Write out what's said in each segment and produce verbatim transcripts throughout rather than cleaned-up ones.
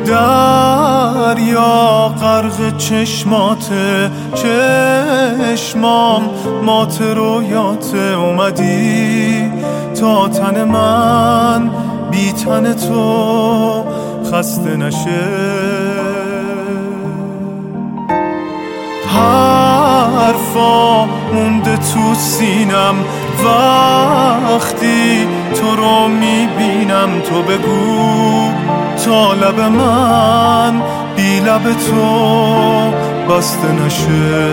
دریا غرق چشماته، چشمام مات رویاته. اومدی تا تن من بی تن تو خسته نشه. حرفا مونده تو سینم وقتی تو رو میبینم. تو بگو تا لب من بی لب تو بسته نشه.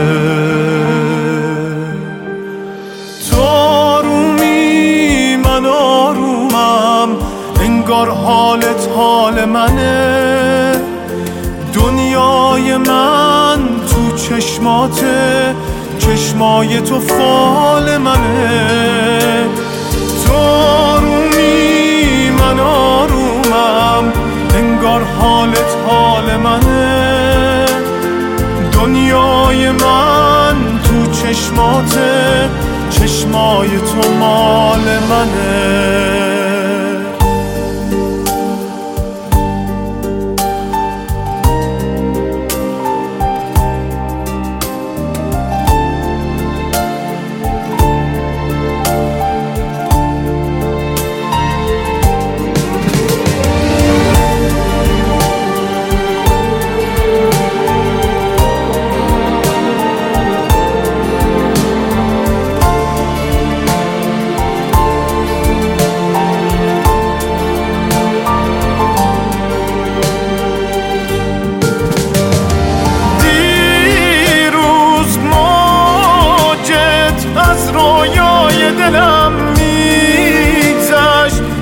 تو آرومی من آرومم، انگار حالت حال منه. دنیای من تو چشماته، چشمای تو فال منه. تو آرومی من آرومم، انگار حالت حال منه. دنیای من تو چشماته، چشمای تو مال منه. دلم میگذشت،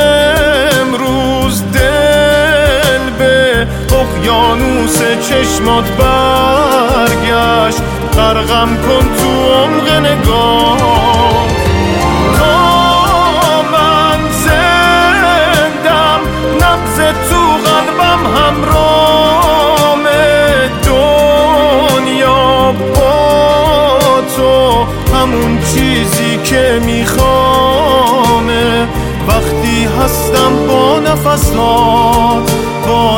امروز دل به اقیانوس چشمات برگشت. غرقم کن تو عمق نگاه تا من زندم، نبض تو قلبم همرامه. دنیا با تو همون چیزی که میخوامه. وقتی هستم با نفسات، با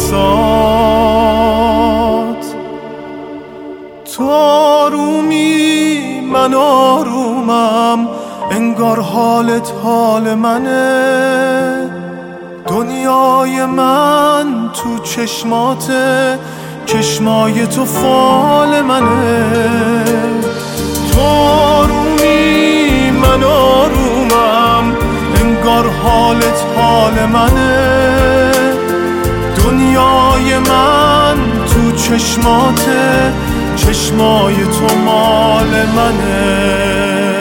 نفسات. تو آرومی من آرومم، انگار حالت حال منه. دنیای من تو چشماته، چشمای تو فال منه. تو آرومی من آرومم، انگار حالت حال منه. دنیای من تو چشماته، چشمای تو مال منه.